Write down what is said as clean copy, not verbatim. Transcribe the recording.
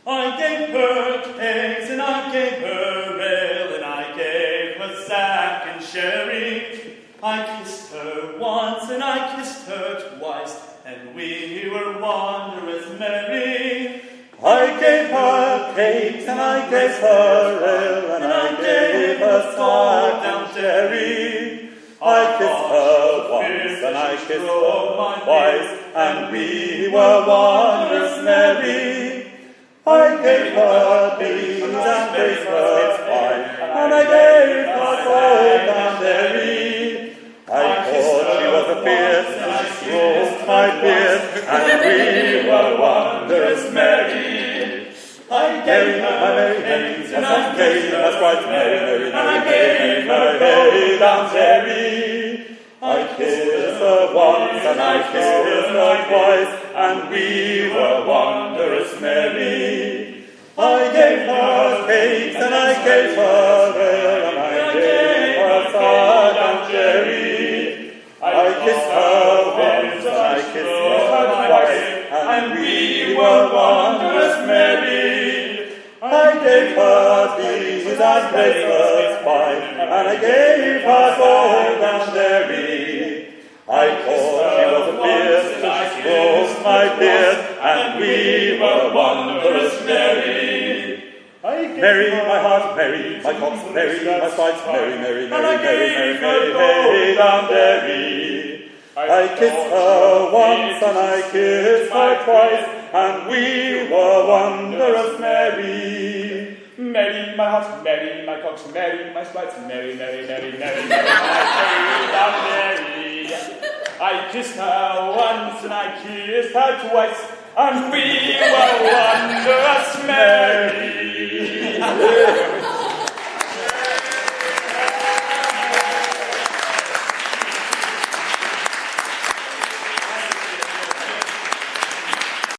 I gave her cakes, and I gave her ale, and I gave her sack and sherry. I kissed her once, and I kissed her twice, and we were wondrous merry. I gave her cakes, and I gave her ale, and I gave her sack and sherry. I kissed her once, and I kissed her twice, and we were wondrous merry. I gave her beans and gave her wine, and I gave her gold and dairy. I thought she was a fierce, and she stroked my beard, and we were wondrous merry. I gave her my merry pennies, and I gave her sprite, merry, merry, and I gave her gold and dairy. I kissed her once, and I kissed her twice, and we were wondrous merry. I gave her cakes, and I gave her ale, and I gave her sack and sherry. I kissed her once, and I kissed her twice, and we were wondrous merry. I gave her beans and gave her spice, and I gave her gold and dairy. I thought she was a fierce, and she stroked my beard, and we were wondrous merry. Merry, my heart, merry, my cocks, merry, my spikes, merry, merry, merry, merry, merry, merry, merry, and merry. I kissed her once, and I kissed her twice, and we were wondrous merry. Merry, my heart, merry, my cocks, merry, my spikes, merry, merry, merry, merry, merry, merry, and merry. I kissed her once, and I kissed her twice, and we